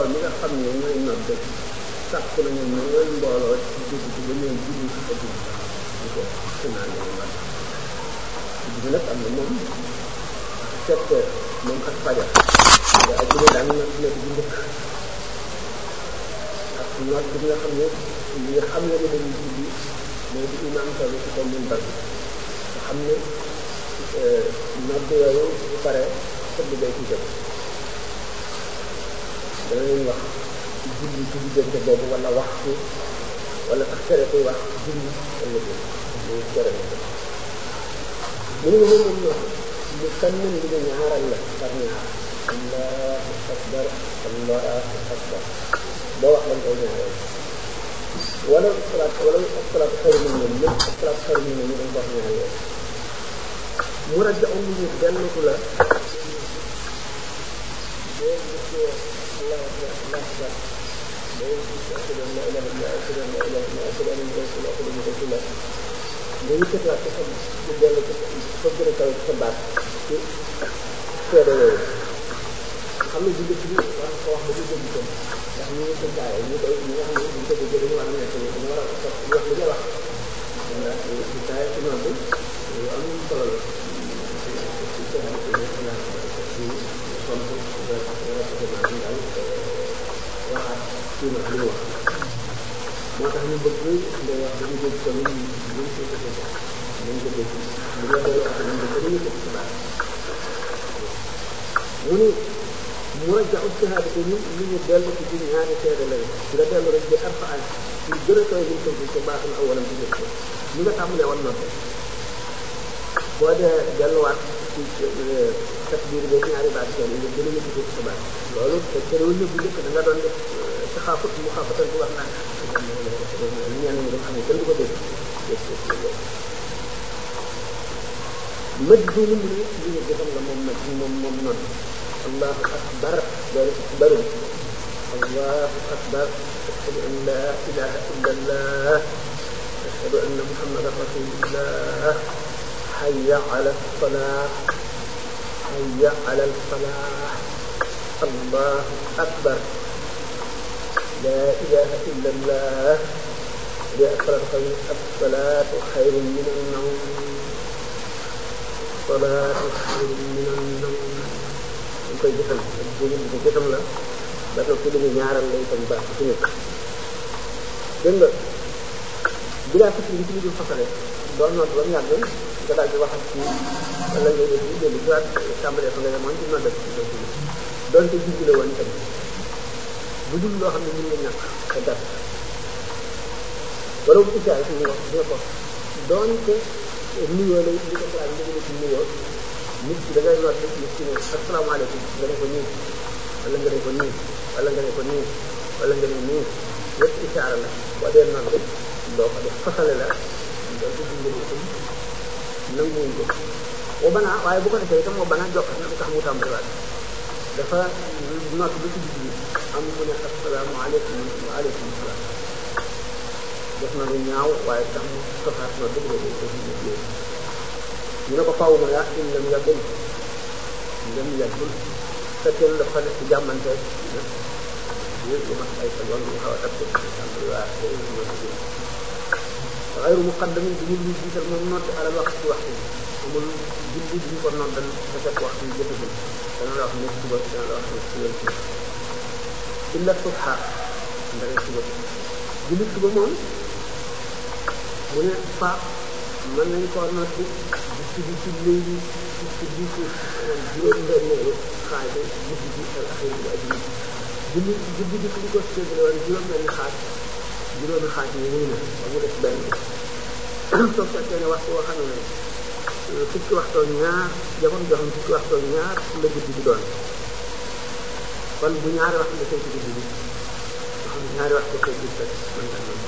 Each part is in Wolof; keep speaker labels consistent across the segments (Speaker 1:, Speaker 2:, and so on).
Speaker 1: mi nga xam ne ñooy nodd sàkk nañu ne ngeen mbooloo ci dugg ci ba ñëw julli ci ko dugg di ko sunaa leen nodd dugg nag am na moom 7 heures moom ak fajar nga ajjuma daan nodd nekk bu njëkk ak nodd bi nga xam ne li nga xam ne dañuy julli mooy di imam toll ci kaw minbar bi nga xam ne nodd yooyu bu pare xëdd bay ci jëm dana leen wax julli ci diggante boobu wala waxtu wala sax tere koy wax julli wala jël muy tere na mu ne moom noonu lu kan mën li nga ñaaral la par ñaar allahu akbar allahu akbar boo wax lañ koy ñaareel wala salaat xayru min nawm même salaat xayru min nawm ñu dañ ko wax ñaareel mu rajo am lu ñu dellutu la boo gisee allahu akbar allahu akbar boo gisee ashhadu an la ilaha illallah ashhadu an la ilaha illallah ashhadu anna rasulullah ashhadu anna rasulullah nga yëkkatiwaat ko ci dellu ko gën a kaw sa baat ci seede yooyu xam ne bu njëkk bi war ko wax ba ñu dégg ko ndax ñu ngi ko jaayee ñu koy ñi nga xam ne buñ ko déggee dañu war a nekk dañu war a wax li nga wax ndax di jaay ci noonu lu am solo la ci seede ko ñu la ci tontu rapidement ñu daal waxaat ci li ñu wax moo tax ñu bëgg ngay wax dañu dégg ko ñu ñu ci ko dégg ñu ko dégg ñu nga doon wax ñu ko ñu ko ci baax mu ni mu raja ijtihaad ko ñu ñu dellu ci ñaari seede la nga dellu rek di arfaal ñu gën a koy ñu ko ci baax na awalam ci jëf ñu nga tàmbalee woon noonu boo dee delluwaat ci takbiir bi ñaari baat yi nga gën a yëg ci sa baax loolu te terewul ne bu njëkk da nga doon def taxaafut mu xaafatal di wax naan ñenn ñi dafa xam ne kenn du ko dégg mëj bi mu ne li nga defal la moom nag moom noonu allahu akbar loolu akbaru allahu akbar ashhadu an la ilaha illa allah ashhadu anna muhammadan rasulullah hayya ala salah hayya ala falah allahu akbar la ilaha illa allah li as-salatu khayrun min an-nawm salaatu xayrun mina nawm dañ koy jëfal ko jëfam la ba toog ci li ñu ñaaral la itam baax ci nit dégg nga bi daa fas li ci li dul fasale doon noot ba mu yàgg nga daal di waxat ci wala ngay def dellu ci waat tàmbalee fa nga demoon ci noot ci doonte jubbi la woon itam bu dul loo xam ne mën nga ñàkk te dara wala bu iccaay suñu wax dina ko doonte nuyoo lay li ko faral di ci nuyoo nit ki da ngay noot nit ki ne asalaamaaleykum nga ne ko nii wala nga ne ko nii wala nga ne ko nii wala nga ne nii yëpp isaara la boo dee noot rek doo ko def fasale la doo ko dimbali itam nanguwuñ ko boo banaa waaye bu ko defee itam moo banaa jokk na tax mu tàmbaliwaat dafa noot ba ci digg bi am mu ne asalaamaaleykum wa aleykum salaam def na lu ñaaw waaye tax mu soxaat noot dëgg la ñu ne ko faaw ma yaa in lam yàggul fekkee dafa def ci jàmmante yëpp lu mat ay seconde mu xaw a takku alhamdulilah xayru muqaddamin bi ñu jiital moom noot alal wax ci waxtu bi amul julli bi ñu ko noddal te fekk waxtu bi jotagul dana la wax ne suba dana la wax ne suba illa subha ndare suba julli suba moom mu ne fa mën nañ koo noot bi ci léegi ci juróom-benneelu xaaj guddi gi al axir bi ak julli guddi gi li ko séddale woon juróom-benni xaaj juróomi xaaj yi wuy na ba mu def benn soo fekkee ne waxtu woo xam ne fukki waxtoo ñaar jamono joo xam ne fukki waxtoo ñaar la guddi gi doon kon bu ñaari waxtu defee ci guddi gi nga xam ne ñaari waxtu koy gis rek mën nga doon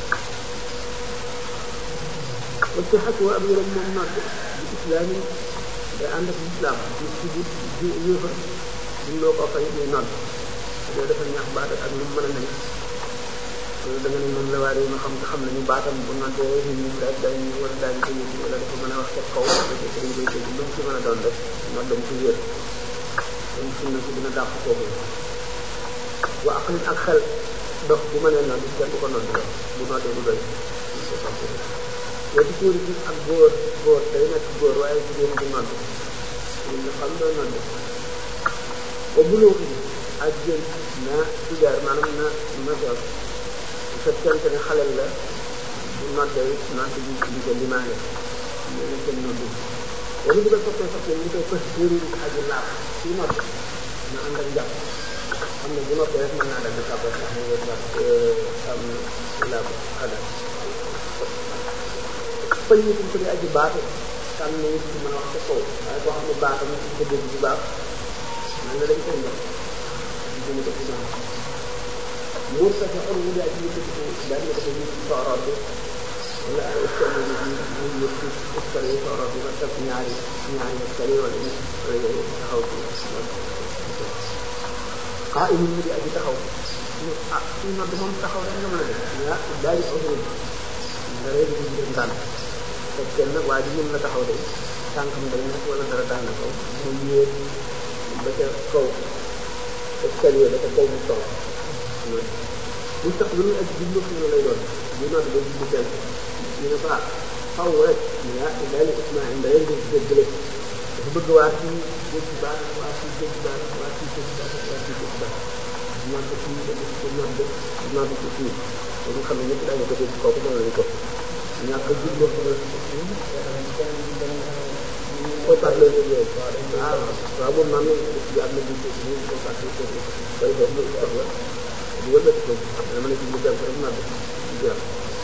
Speaker 1: parce que xas waa ab yërëm moom noot bi islaam yi day ànd ak islam nit ci bu yéefar duñ loo koo fay muy noot loolu dafa ñaax baat ak lu mu mën a nekk loolu da nga ne moom la waa réew mi xam nañu baatam bu nootee nit ñi daal daañu wala daañu ko yëg wala dafa mën a wax ca kaw dañ koy dégg lu mu ci mën a doon rek noot dama ko wér kon sunna si dina dàq kooku wa aqlin ak xel dox bu mënee nodd kenn du ko nodd la bu noddee du doy wati tuuri bi ak góor day nekk góor waaye jigéen du nodd ñun nga xam doo nodd wa buloo ak jigéen na sigaar maanaam na major bu fekkente ne xalel la bu noddee nodd bi di ko limaane ñu ne kenn nodd wala di ko soppee ñu koy fës jëriñ aji laab ci nodd na ànd ak njàpp xam ne bu noppee rek mën naa dal di kàbbar sax mu ngi wax am laab xadal fay ñu ko di aji baatu xam ne nit ci mën a wax ca kaw waaye boo xam ne baatam ci ko dégg bu baax man la dañ koy ndox di gën a def ci muur sa fa am wuli aji yëkkati ko daal na dafa ñu sooroor bi wala ay escalier yi ñu yëpp ci escalier sooroor bi ba teg ñaari escalier wala ñu taxaw ci imun mu di aji taxaw suñu nodd moom taxaw rek nga mën a def ah daal di awtawul nga rek ñu leen daan fekkee nag waa ji mën na taxaw de tànkam day nekk wala dara daan na kaw mu yéeg ba ca kaw escalier ba ca kaw mu toog bu tax lu ak jublu fi lay doon bu nodd ba jublu kenn ñu ne ko xaw rek daal ismail da leen di déggale dafa bëgg waa ci dégg baax waa ci dégg baax waa ci dégg baax waa ci dégg baax nodd fii nodd ci fii ba nga xam ne ñëpp daañu ko dégg kooku mën nañu ko ñàkk jubloo ko ko parle yooyu waaw moom man bi am na bi ko parle ko day do lu tax la bu wala ko dama ne ci lu dem rek nodd jeex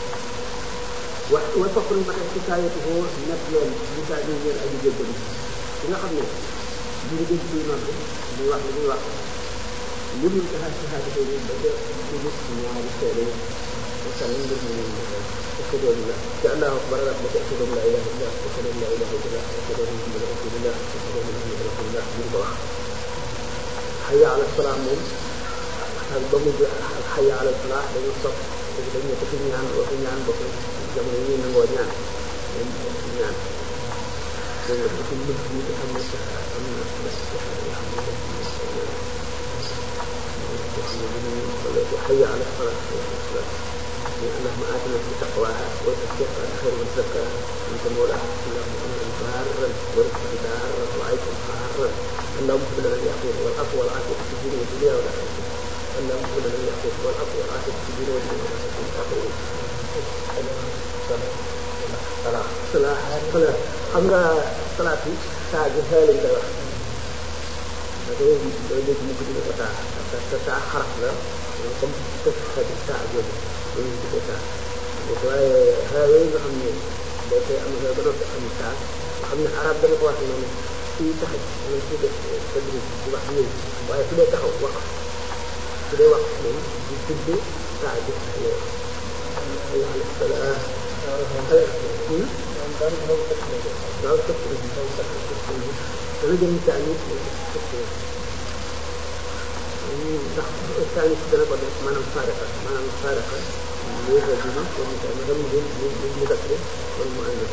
Speaker 1: wa faqru ma ci sayatu ho net leen li sa ñu ñeen aji jéggal ci nga xam ne ñu ngi dégg ci nodd muy wax li muy wax lu ñu ko xaar ci xaar ko ñu ba ci gis ñaari seede وسلم بالمؤمنين أشهد أن لا الله أكبر لك أشهد أن لا إله إلا الله أشهد أن لا إله إلا الله أشهد أن محمدا رسول الله أشهد أن محمدا رسول الله من الله حي على الصلاة من الضمير حي على الفلاح لأن الصف لأن يتكلم عن وفي عن بقي الجمهوريين من وديان يعني لأن يكون مسلم يتحمل حي على الصلاة اللهم آتنا في تقواها وزكها خير من زكاها أنت مولاها اللهم أمنا بارا ورزقك دارا وعيشا حارا اللهم اغفر لنا اليقين والعفو والعافية في الدين والدنيا والآخرة اللهم اغفر لنا اليقين والعفو والعافية في الدين والدنيا والآخرة صلاة xam nga salaat yi saa ji xëy lañ koy wax da koy léegi mu ko dina ko taa parce que saa xaraf la comme xeeti saa jooju loolu ñu ko saa waaye xëy yooyu nga xam ne day koy am nga ba noppi am saa nga xam ne arab dana ko wax noonu suy taxaw wala suy def tadri di wax yooyu waaye su dee taxaw wax su dee wax moom di tudd saa ji yàlla salaam waaw sëpp dana jëm taanit ndax taanit dana ko def maanaam faariqa léegi bi comme madam mu dakre wala mu ànd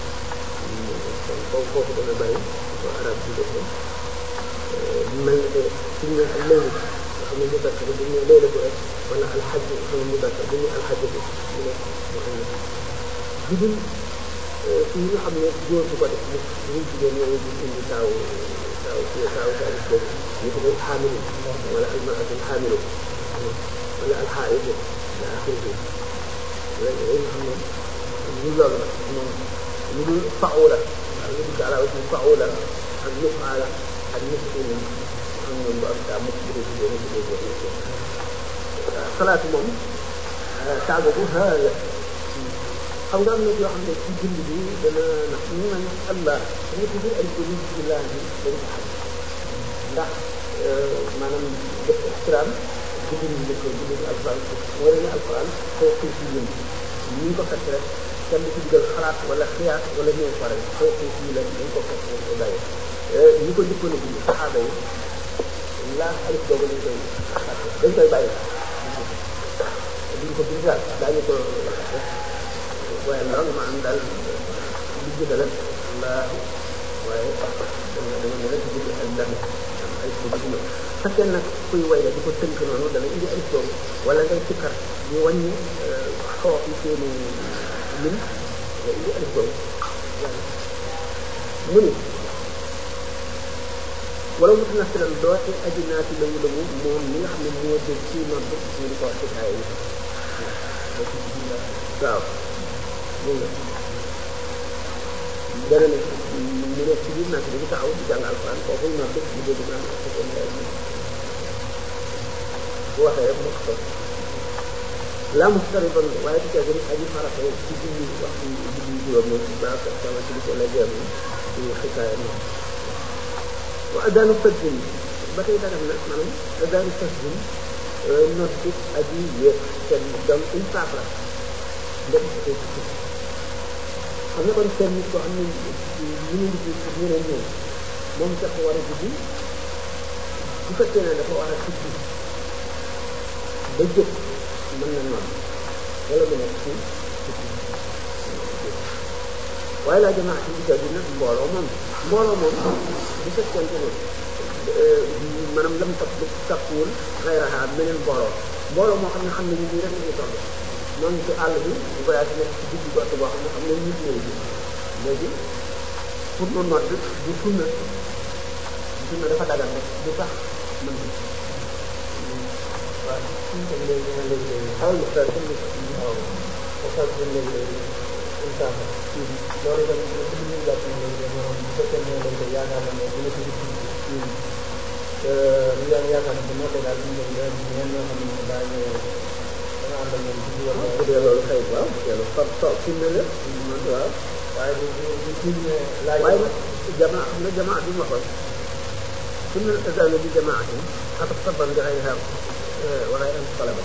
Speaker 1: foofu dana bàyyi ko arab bi def mel na te suñu ne ak léegi nga xam ne mu dakre bu ñu léegi ko rek wala alxaj xam ne mu dakre bu ñu alxaj bi ñu ne mu ànd judul fi nga xam ne góor du ko def ñu jigéen ñoo ngi indi taaw taalis boobu ñu ko def xaamilu wala almaratul xaamilu wala alxaaidu ila axirihi yooyu nga xam ne ñu loolu nag moom ñu dul faula ñu dul ala aussi faula ak nufaala ak nufin xam ñoom bu am taa mukk bu dee jigéen bu dee salaatu moom saa boobu xaala xam nga am na yoo xam ne ci bind bi dana nag ñu naan allah dañu tudd ay bismillah bi dañ ko xam ndax maanaam def ixtiraam bind ñu ko bind alquran wala ne alquran koo xëy ci yéen ñu ko fekk rek kenn du ci dugal xalaat wala xiyaat wala ñëw pare koo xëy ci la dañ ko fekk dañ ko bàyyi ñi ko jëkkoon a bind saxaaba yi laa alif boobu dañ koy bàyyi duñ ko bind daal daañu ko waaye loolu maanaam daal li gën a la waaye dama ne la ci biir ay lan alif boobu di ñëw fekkee nag kuy way la di ko tënk noonu dana indi alif boobu wala ngay sikkar ñu wàññi xoox yi seeni lim nga indi alif boobu mu ni wala mu dina si lan doote aji naa ci lawu lawu moom mi nga xam ne moo dégg ci nodd ñu di ko wax ci kaay yi waaw dégg nga dana ne ñu nekk ci biir natt bi di taxaw di jàng alxuraan kooku nodd bu dégg naan bu waxee rek mu ko laa mu tari bon waaye di gën aji farata ci julli waxtu julli juróom moom ba sama ci ko la jëm ci xikaaya ni wa adaanu fajjin ba tey dagal na maanaam adaanu fajjin nodd aji yéeg seen doom une fois la ndem ko xam nga kon seen nit koo xam ne ñu ngi ci pour ñeneen ñëw moom dafa war a juddi bu fekkee ne dafa war a tukki ba jóg mën na nodd wala mu nekk ci tukki waaye laa jamaa ci biir bi nag mbooloo moom bu fekkente ne maanaam lam takkuwul xayraha meneen mbooloo moo xam ne xam ne ñu ngi rek ñu toll noonu ci àll bi bu voyage nekk ci digg gott boo xam ne xam ne nit ñëw bi léegi pour mu nodd du sunna dafa dagal rek du tax mën bi waaw xawal muxtar comme waaw muxtar comme léegi incha allah loolu itam ñu jàpp ne moom bu fekkee ne dañ koy yaakaar na ne dina ko gis ñu yaakaar ne bu noddee daal ñu leen ñeen ñoo xam ne daa ñëw dana ànd ak ñoom ci wàllu bu dee loolu xëy waaw yàlla far toog fi mu ne waaw waaye du ci laaj waaye nag jamaa xam na jamaa bi mu waxoon su ne azana bi jamaa yi xatab saban bi xëy xaar wala ay am talaba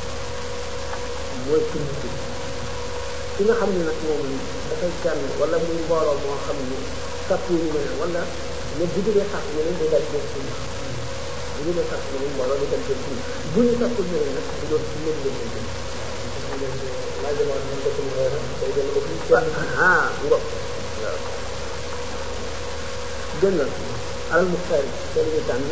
Speaker 1: mooy ki nga xam ne nag moom dafay kenn wala muy mbooloo moo xam ne sàppu ñu ne wala ne bu jógee sàpp ne leen day daal di bu jógee sàpp ne leen mbooloo di dem seen suuf bu ñu sàppul ne leen nag bu doon ci mën leen leen laaj la moom ko ci day dem ba ci kenn ngok waaw dégg nga alal muxtaar kenn ñu tànn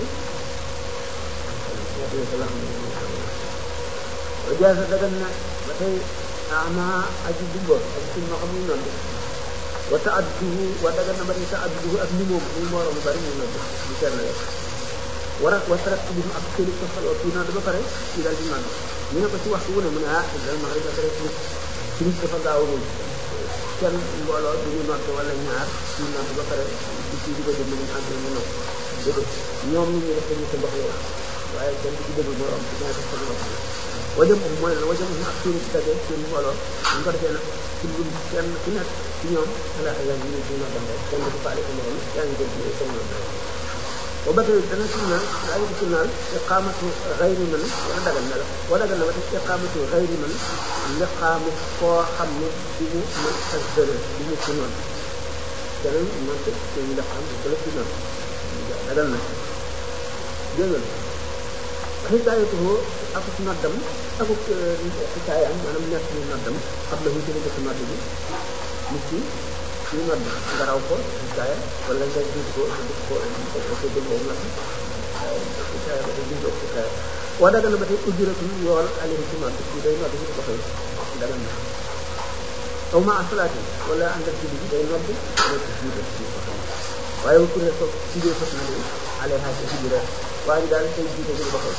Speaker 1: jaasa dagan na ba tey ama aji dumbo ak suñ ma xam ñu nodd wa taadduhu wa dagan na ba tey taadduhu ak ni moom muy mbooloo mu bari ñu nodd ñu kenn rek wa tarat bi mu ak këli ko xaloo kii nodd ba pare kii daal di nodd ñu ne ko ci waxtu wu ne mu ne dal ma rek dafa rek ci nit dafa gaawul kenn mbooloo du ñu nodd wala ñaar ñu nodd ba pare ci di ko déglu ñu ànd ñu nodd déedéet ñoom ñu def dañu sa ndox yow waaye kenn ci déglu moo am ci ñaata sa ndox wajam mooy la wajam ak seen tagge seen mbooloo ñu ko defee nag ci lu kenn ku nekk ci ñoom ala ay ñu ñu dina dem rek kenn du faale ko morom yaa ngi jël ci sama wa ba tey dana sunnaal daa ngi sunnaal iqamatu xayri man wala dagal na la wala dagal na ba tey iqamatu xayri man liqaamu koo xam ne du mu man ak dëre du mu ci noonu keneen man te ñu liqaam bu la ci noonu dagal na dégg nga xikaayatuhu akuk noddam akuk xikaayam maanaam nekk ni noddam xam la mu jëlee ko nodd bi nit ki ñu nodd nga raw ko xikaaya wala nga jiit ko ko déggoo nodd xikaaya ba tey jiitoo xikaaya waa dagal na ba tey ujuratu yool alayhi ci nodd bi day nodd ñu ko fay dagal na aw ma asalaati wala ànd ak julli bi day nodd nekk jiite ci ko fay waaye bu kuree ko ci biir fas na day alayha ci julli rek waaye daal tey jiite ji ba xëy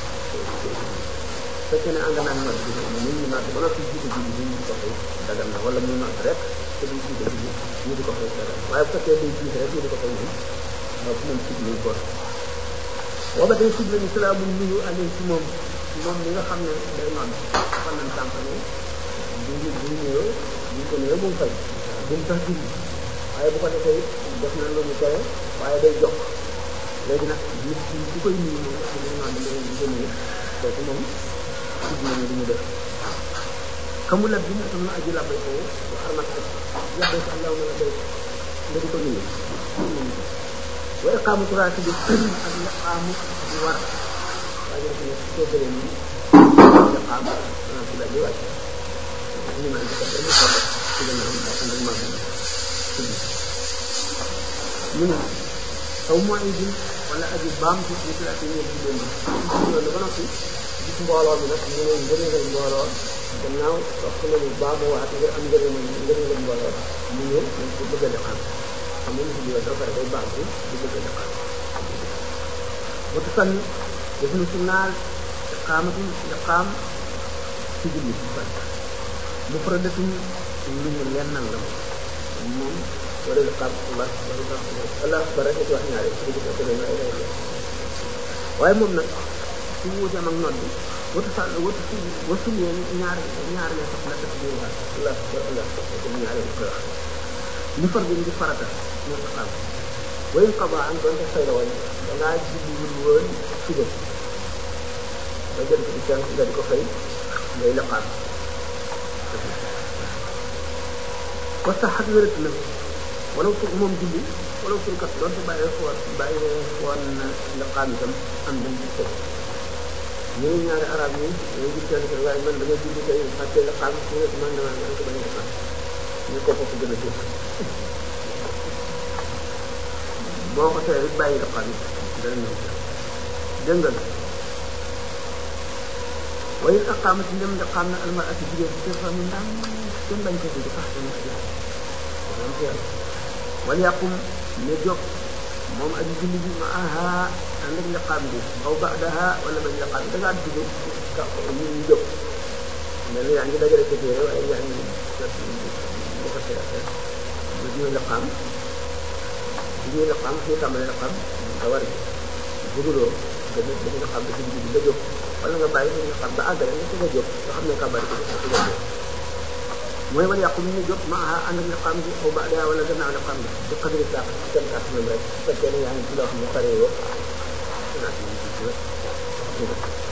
Speaker 1: fekkee ne ànd naan nodd bi ñu ñu nodd ba noppi jiite ji ñu di ko xëy dagal na wala mu nodd rek te du jiite ji ñu di ko xëy dagal waaye bu fekkee day jiite rek ñu di ko xëy ñun fu moom sib nañ ko wa ba tey sib nañu salaamu nuyu alayhi ci moom mi nga xam ne day nodd fan nañ sànq ne bu ñëwee bu ko nuyoo bu mu fay bu mu tax julli waaye bu ko defee def na lu mu tere waaye day jox léegi nag nit ki koy nuyu moom ci li ñu naan da ngeen di gën a kooku moom sib nañu li ñu def xamul nag bi mu am na aji labbay ko bu xarmat ak labbay ko allahuma labbay nga di ko nuyu wa iqaamatu raatibi ak liqaamu di war waaye nag nag soo bëlee nii liqaam ci la di wàcc ñu naan ko dañu ko def ci gannaaw ndax ndax maa ñu ne aw mooy wala aji baamtu ñu ci ak ñeent ci démb loolu ba noppi gis mbooloo mi nag ñu ne ngëneelal mbooloo gannaaw wax nañu baamu waxat ngir am ngëneelal mbooloo mu ñëw nañ ko bëgg a liqaam xam nga ñu ko pare day baamtu di bëgg a liqaam watu fan def na su naal iqaamatul liqaam ci julli mu faradatum lu ñu lennal la moom wala liqaam Allah akbar rek wax ñaare ci digg ak dana ay waaye moom nag su wuuteem ak nodd watu leen ñaar la sax la def di wax Allah akbar ko ñaare ko wax li far bi ngi farata moo liqaam way qada an doon fay la woon da ngaa julliwul woon suba ba jël ci jàng nga di ko fay ngay liqaam wasta xat wérat na wala moom julli wala surkat doon te bàyyi foon liqaam itam am dañ ci teg ñu ne ñaari arab yi ñoo gis kenn ko waaye man dama julli kay fàtte liqaam su ne man dama ko bañ a liqaam ñu ko foofu gën a tuuti boo ko tee rek bàyyi liqaam yi dana ñëw dégg nga waaye aqaamati ndem liqaam na almarati jigéen ci fa mu ndam kenn bañ ko dugg sax dana ci wala yàqum ne jóg moom aji julli bi ma aha ànd ak liqaam bi aw ba'daha wala bañ liqaam bi da ngaa dugg ñu jóg mel yaa ngi dajale sa téere waaye yaa ngi bu ko tee bu ñuy liqaam ñu tàmbale liqaam nga war a bëgguloo dañu liqaam ba ci digg bi nga jóg wala nga bàyyi ñu liqaam ba àggale nga ci nga jóg nga xam ne kàbbar ko ci nga jóg mooy wala yàqu ñu jóg ma ànd ak liqaam bi aw ba'da wala gannaaw liqaam bi di xadri saax ci seen kàttanam rek su fekkee ne yaa ngi ci loo xam ne pare yoo